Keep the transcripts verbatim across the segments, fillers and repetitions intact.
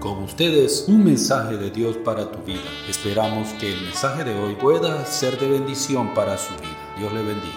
Con ustedes, un mensaje de Dios para tu vida. Esperamos que el mensaje de hoy pueda ser de bendición para su vida. Dios le bendiga.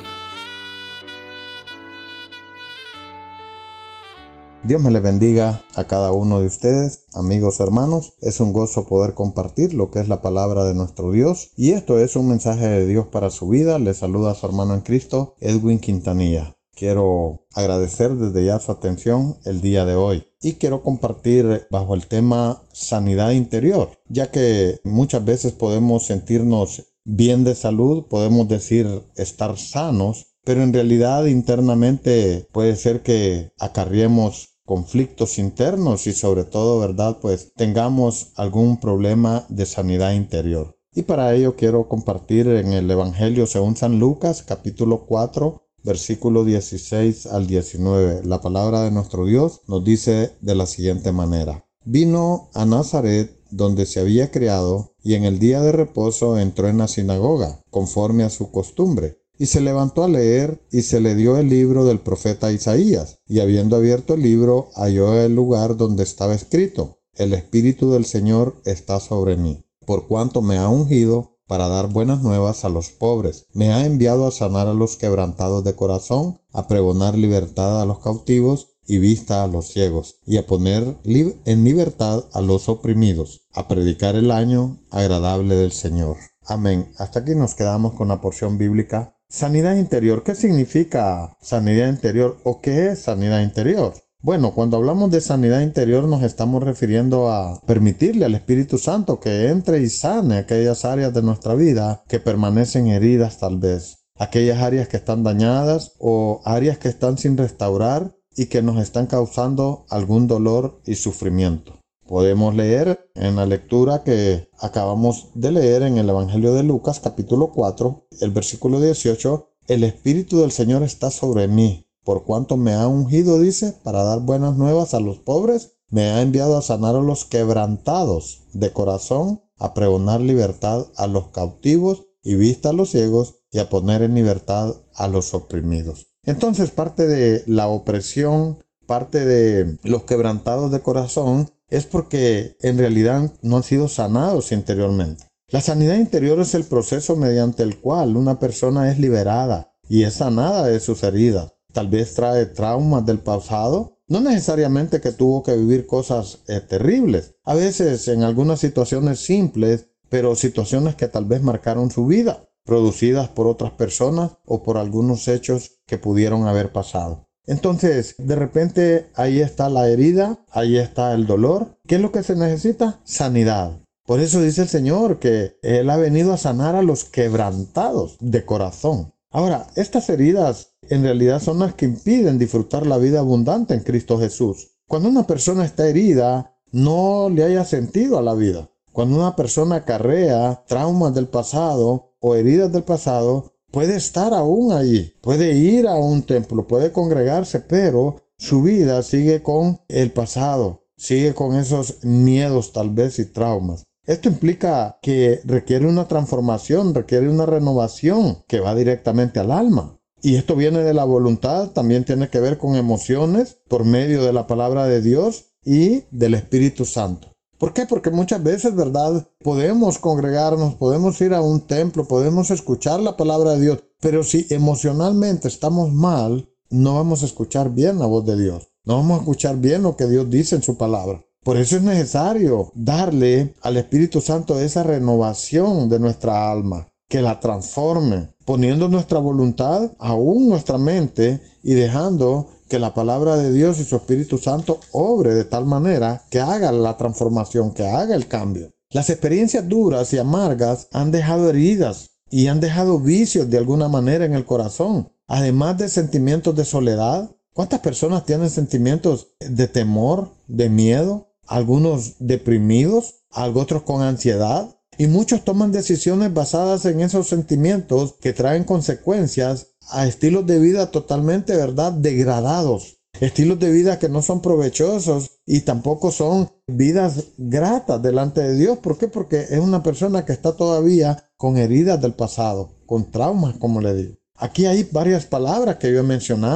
Dios me le bendiga a cada uno de ustedes, amigos hermanos. Es un gozo poder compartir lo que es la palabra de nuestro Dios. Y esto es un mensaje de Dios para su vida. Le saluda a su hermano en Cristo, Edwin Quintanilla. Quiero agradecer desde ya su atención el día de hoy. Y quiero compartir bajo el tema sanidad interior, ya que muchas veces podemos sentirnos bien de salud, podemos decir estar sanos, pero en realidad internamente puede ser que acarriemos conflictos internos y sobre todo, ¿verdad? Pues tengamos algún problema de sanidad interior. Y para ello quiero compartir en el Evangelio según San Lucas, capítulo cuatro, versículo dieciséis al diecinueve. La palabra de nuestro Dios nos dice de la siguiente manera: Vino a Nazaret, donde se había criado, y en el día de reposo entró en la sinagoga, conforme a su costumbre. Y se levantó a leer, y se le dio el libro del profeta Isaías. Y habiendo abierto el libro, halló el lugar donde estaba escrito: El Espíritu del Señor está sobre mí, por cuanto me ha ungido para dar buenas nuevas a los pobres. Me ha enviado a sanar a los quebrantados de corazón, a pregonar libertad a los cautivos y vista a los ciegos, y a poner li- en libertad a los oprimidos, a predicar el año agradable del Señor. Amén. Hasta aquí nos quedamos con la porción bíblica. Sanidad interior. ¿Qué significa sanidad interior o qué es sanidad interior? Bueno, cuando hablamos de sanidad interior nos estamos refiriendo a permitirle al Espíritu Santo que entre y sane aquellas áreas de nuestra vida que permanecen heridas tal vez, aquellas áreas que están dañadas o áreas que están sin restaurar y que nos están causando algún dolor y sufrimiento. Podemos leer en la lectura que acabamos de leer en el Evangelio de Lucas, capítulo cuatro, el versículo dieciocho, el Espíritu del Señor está sobre mí, por cuanto me ha ungido, dice, para dar buenas nuevas a los pobres, me ha enviado a sanar a los quebrantados de corazón, a pregonar libertad a los cautivos y vista a los ciegos, y a poner en libertad a los oprimidos. Entonces, parte de la opresión, parte de los quebrantados de corazón, es porque en realidad no han sido sanados interiormente. La sanidad interior es el proceso mediante el cual una persona es liberada y es sanada de sus heridas. Tal vez trae traumas del pasado, no necesariamente que tuvo que vivir cosas eh, terribles. A veces en algunas situaciones simples, pero situaciones que tal vez marcaron su vida, producidas por otras personas o por algunos hechos que pudieron haber pasado. Entonces, de repente, ahí está la herida, ahí está el dolor. ¿Qué es lo que se necesita? Sanidad. Por eso dice el Señor que Él ha venido a sanar a los quebrantados de corazón. Ahora, estas heridas en realidad son las que impiden disfrutar la vida abundante en Cristo Jesús. Cuando una persona está herida, no le haya sentido a la vida. Cuando una persona acarrea traumas del pasado o heridas del pasado, puede estar aún allí, puede ir a un templo, puede congregarse, pero su vida sigue con el pasado, sigue con esos miedos tal vez y traumas. Esto implica que requiere una transformación, requiere una renovación que va directamente al alma. Y esto viene de la voluntad, también tiene que ver con emociones por medio de la palabra de Dios y del Espíritu Santo. ¿Por qué? Porque muchas veces, ¿verdad? Podemos congregarnos, podemos ir a un templo, podemos escuchar la palabra de Dios, pero si emocionalmente estamos mal, no vamos a escuchar bien la voz de Dios. No vamos a escuchar bien lo que Dios dice en su palabra. Por eso es necesario darle al Espíritu Santo esa renovación de nuestra alma, que la transforme, poniendo nuestra voluntad, aún nuestra mente, y dejando que la palabra de Dios y su Espíritu Santo obre de tal manera que haga la transformación, que haga el cambio. Las experiencias duras y amargas han dejado heridas y han dejado vicios de alguna manera en el corazón, además de sentimientos de soledad. ¿Cuántas personas tienen sentimientos de temor, de miedo? Algunos deprimidos, otros con ansiedad. Y muchos toman decisiones basadas en esos sentimientos que traen consecuencias a estilos de vida totalmente, ¿verdad?, degradados. Estilos de vida que no son provechosos y tampoco son vidas gratas delante de Dios. ¿Por qué? Porque es una persona que está todavía con heridas del pasado, con traumas, como le digo. Aquí hay varias palabras que yo he mencionado.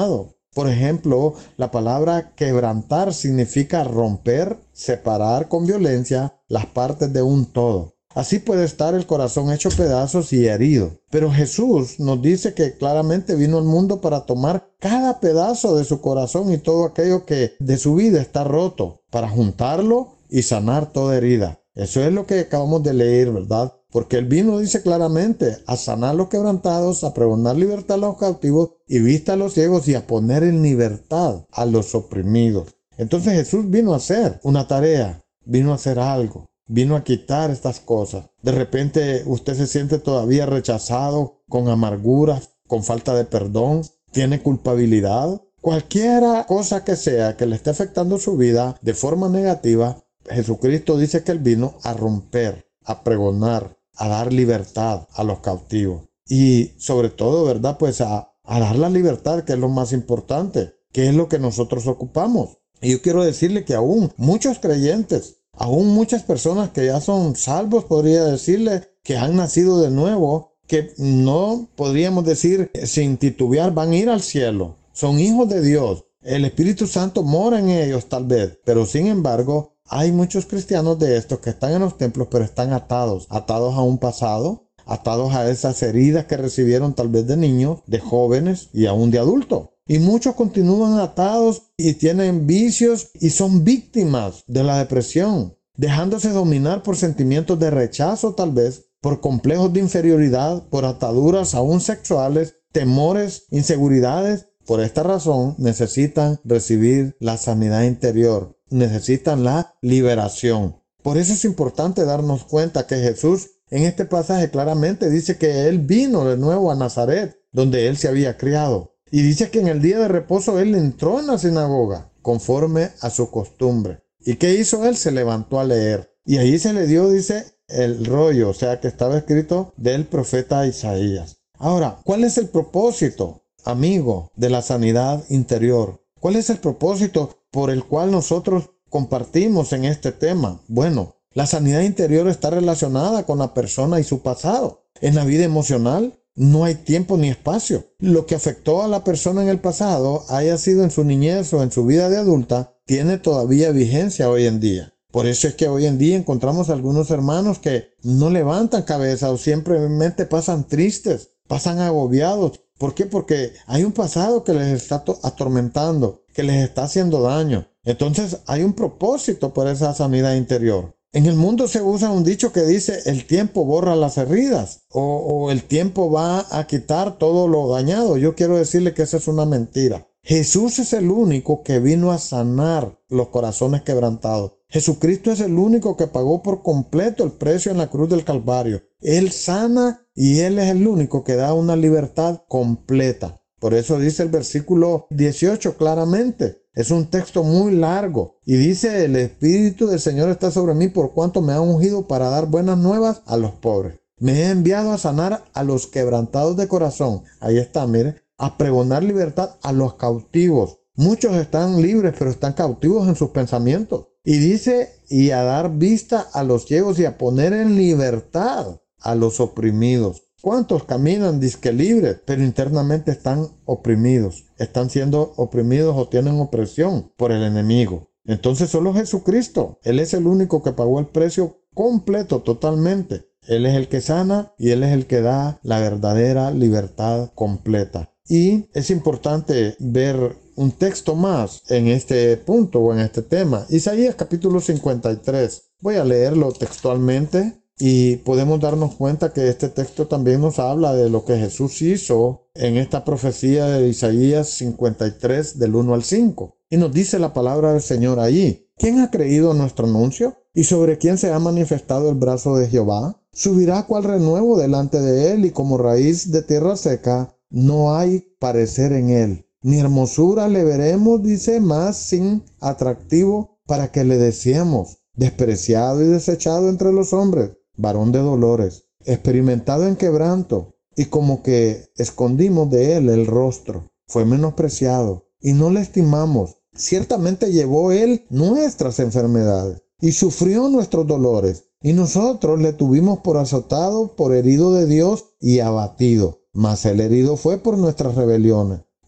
Por ejemplo, la palabra quebrantar significa romper, separar con violencia las partes de un todo. Así puede estar el corazón hecho pedazos y herido. Pero Jesús nos dice que claramente vino al mundo para tomar cada pedazo de su corazón y todo aquello que de su vida está roto, para juntarlo y sanar toda herida. Eso es lo que acabamos de leer, ¿verdad? Porque Él vino, dice claramente, a sanar los quebrantados, a pregonar libertad a los cautivos y vista a los ciegos y a poner en libertad a los oprimidos. Entonces Jesús vino a hacer una tarea, vino a hacer algo. Vino a quitar estas cosas. De repente usted se siente todavía rechazado, con amarguras, con falta de perdón, tiene culpabilidad. Cualquiera cosa que sea que le esté afectando su vida de forma negativa, Jesucristo dice que Él vino a romper, a pregonar, a dar libertad a los cautivos. Y sobre todo, ¿verdad? Pues a, a dar la libertad, que es lo más importante, que es lo que nosotros ocupamos. Y yo quiero decirle que aún muchos creyentes, aún muchas personas que ya son salvos, podría decirle, que han nacido de nuevo, que no podríamos decir sin titubear van a ir al cielo. Son hijos de Dios. El Espíritu Santo mora en ellos tal vez, pero sin embargo hay muchos cristianos de estos que están en los templos, pero están atados, atados a un pasado, atados a esas heridas que recibieron tal vez de niños, de jóvenes y aún de adultos. Y muchos continúan atados y tienen vicios y son víctimas de la depresión, dejándose dominar por sentimientos de rechazo tal vez, por complejos de inferioridad, por ataduras aún sexuales, temores, inseguridades. Por esta razón necesitan recibir la sanidad interior, necesitan la liberación. Por eso es importante darnos cuenta que Jesús en este pasaje claramente dice que Él vino de nuevo a Nazaret, donde Él se había criado. Y dice que en el día de reposo Él entró en la sinagoga, conforme a su costumbre. ¿Y qué hizo Él? Se levantó a leer. Y ahí se le dio, dice, el rollo, o sea, que estaba escrito del profeta Isaías. Ahora, ¿cuál es el propósito, amigo, de la sanidad interior? ¿Cuál es el propósito por el cual nosotros compartimos en este tema? Bueno, la sanidad interior está relacionada con la persona y su pasado. En la vida emocional no hay tiempo ni espacio. Lo que afectó a la persona en el pasado, haya sido en su niñez o en su vida de adulta, tiene todavía vigencia hoy en día. Por eso es que hoy en día encontramos algunos hermanos que no levantan cabeza o simplemente pasan tristes, pasan agobiados. ¿Por qué? Porque hay un pasado que les está atormentando, que les está haciendo daño. Entonces hay un propósito por esa sanidad interior. En el mundo se usa un dicho que dice el tiempo borra las heridas o, o el tiempo va a quitar todo lo dañado. Yo quiero decirle que esa es una mentira. Jesús es el único que vino a sanar los corazones quebrantados. Jesucristo es el único que pagó por completo el precio en la cruz del Calvario. Él sana y Él es el único que da una libertad completa. Por eso dice el versículo dieciocho claramente. Es un texto muy largo y dice: el Espíritu del Señor está sobre mí por cuanto me ha ungido para dar buenas nuevas a los pobres. Me he enviado a sanar a los quebrantados de corazón. Ahí está, mire. A pregonar libertad a los cautivos. Muchos están libres, pero están cautivos en sus pensamientos. Y dice, y a dar vista a los ciegos y a poner en libertad a los oprimidos. ¿Cuántos caminan disque libres, pero internamente están oprimidos? Están siendo oprimidos o tienen opresión por el enemigo. Entonces solo Jesucristo, Él es el único que pagó el precio completo, totalmente. Él es el que sana y Él es el que da la verdadera libertad completa. Y es importante ver un texto más en este punto o en este tema. Isaías capítulo cincuenta y tres. Voy a leerlo textualmente y podemos darnos cuenta que este texto también nos habla de lo que Jesús hizo en esta profecía de Isaías cincuenta y tres del uno al cinco. Y nos dice la palabra del Señor allí: ¿quién ha creído nuestro anuncio? ¿Y sobre quién se ha manifestado el brazo de Jehová? Subirá cual renuevo delante de él, y como raíz de tierra seca no hay parecer en él. Ni hermosura le veremos, dice, más sin atractivo para que le deseemos. Despreciado y desechado entre los hombres, varón de dolores, experimentado en quebranto, y como que escondimos de él el rostro. Fue menospreciado y no le estimamos. Ciertamente llevó él nuestras enfermedades y sufrió nuestros dolores. Y nosotros le tuvimos por azotado, por herido de Dios y abatido. Mas el herido fue por nuestras rebeliones,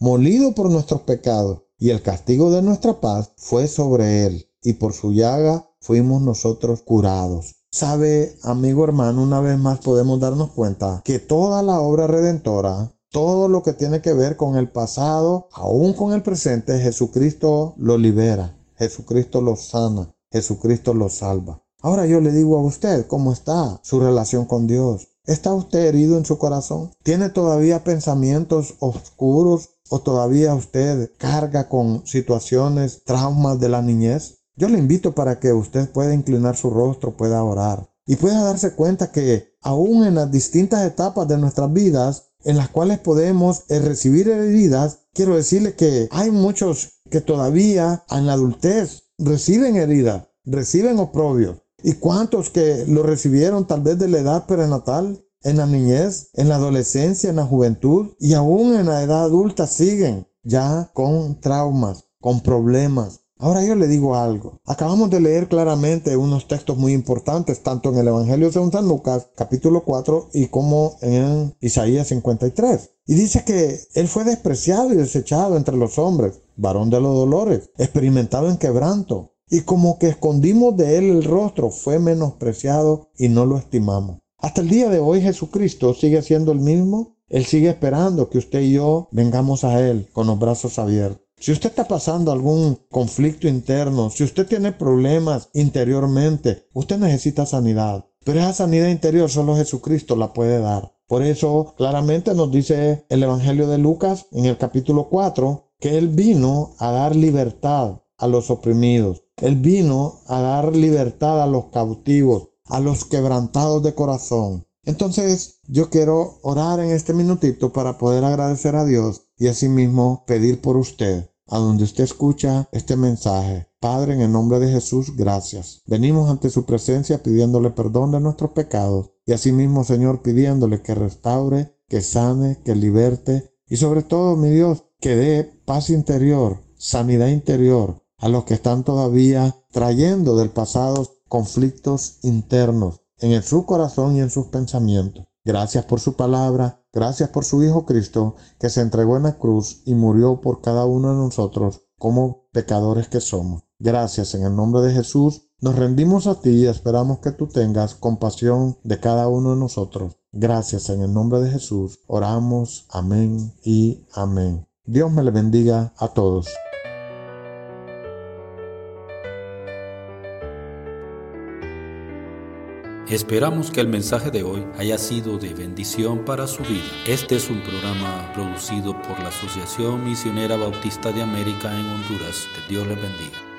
molido por nuestros pecados, y el castigo de nuestra paz fue sobre él, y por su llaga fuimos nosotros curados. Sabe, amigo hermano, una vez más podemos darnos cuenta que toda la obra redentora, todo lo que tiene que ver con el pasado, aún con el presente, Jesucristo lo libera, Jesucristo lo sana, Jesucristo lo salva. Ahora yo le digo a usted, ¿cómo está su relación con Dios? ¿Está usted herido en su corazón? ¿Tiene todavía pensamientos oscuros o todavía usted carga con situaciones, traumas de la niñez? Yo le invito para que usted pueda inclinar su rostro, pueda orar y pueda darse cuenta que aún en las distintas etapas de nuestras vidas en las cuales podemos eh, recibir heridas, quiero decirle que hay muchos que todavía en la adultez reciben heridas, reciben oprobios. ¿Y cuántos que lo recibieron tal vez de la edad prenatal, en la niñez, en la adolescencia, en la juventud y aún en la edad adulta siguen ya con traumas, con problemas? Ahora yo le digo algo. Acabamos de leer claramente unos textos muy importantes, tanto en el Evangelio según San Lucas, capítulo cuatro, y como en Isaías cincuenta y tres. Y dice que él fue despreciado y desechado entre los hombres, varón de los dolores, experimentado en quebranto. Y como que escondimos de él el rostro, fue menospreciado y no lo estimamos. Hasta el día de hoy Jesucristo sigue siendo el mismo. Él sigue esperando que usted y yo vengamos a él con los brazos abiertos. Si usted está pasando algún conflicto interno, si usted tiene problemas interiormente, usted necesita sanidad. Pero esa sanidad interior solo Jesucristo la puede dar. Por eso claramente nos dice el Evangelio de Lucas en el capítulo cuatro que él vino a dar libertad a los oprimidos. Él vino a dar libertad a los cautivos, a los quebrantados de corazón. Entonces yo quiero orar en este minutito para poder agradecer a Dios y asimismo pedir por usted, a donde usted escucha este mensaje. Padre, en el nombre de Jesús, gracias. Venimos ante su presencia pidiéndole perdón de nuestros pecados y asimismo, Señor, pidiéndole que restaure, que sane, que liberte y sobre todo, mi Dios, que dé paz interior, sanidad interior a los que están todavía trayendo del pasado conflictos internos en su corazón y en sus pensamientos. Gracias por su palabra, gracias por su Hijo Cristo, que se entregó en la cruz y murió por cada uno de nosotros como pecadores que somos. Gracias, en el nombre de Jesús, nos rendimos a ti y esperamos que tú tengas compasión de cada uno de nosotros. Gracias, en el nombre de Jesús, oramos, amén y amén. Dios me le bendiga a todos. Esperamos que el mensaje de hoy haya sido de bendición para su vida. Este es un programa producido por la Asociación Misionera Bautista de América en Honduras. Que Dios les bendiga.